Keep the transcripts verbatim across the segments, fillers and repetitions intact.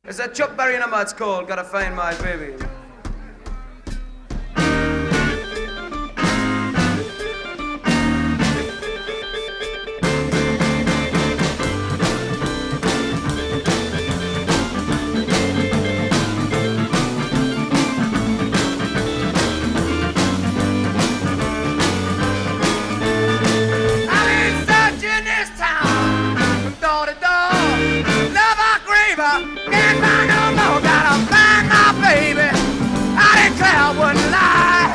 It's a Chuck Berry number, it's called Gotta Find My Baby. Can't find no more, gotta find my baby. I declare I wouldn't lie.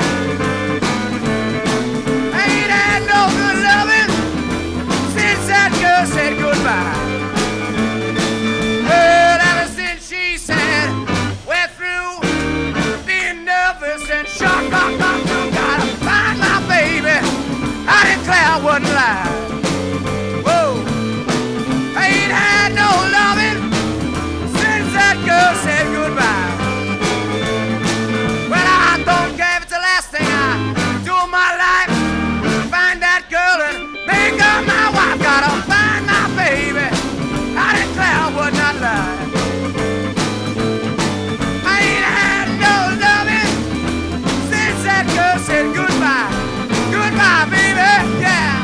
Ain't had no good loving since that girl said goodbye. Well, ever since she said we're through being nervous and shocked, knock, knock, knock, gotta find my baby. I declare I wouldn't lie. Whoa, ain't had no loving. That girl said goodbye. Well, I don't care if it's the last thing I do in my life. Find that girl and make her my wife. Gotta find my baby. I declare I would not lie. I ain't had no loving since that girl said goodbye. Goodbye, baby, yeah.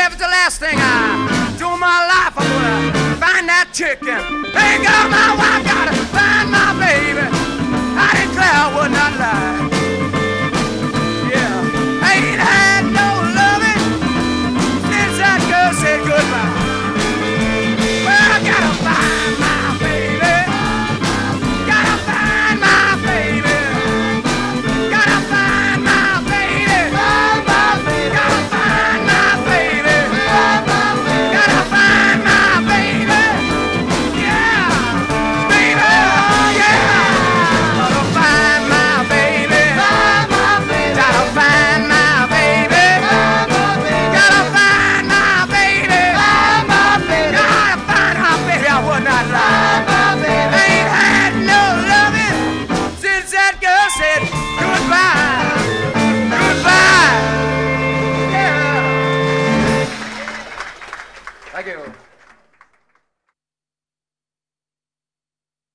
Thing I do in my life, I'm gonna find that chicken. Ain't got my wife.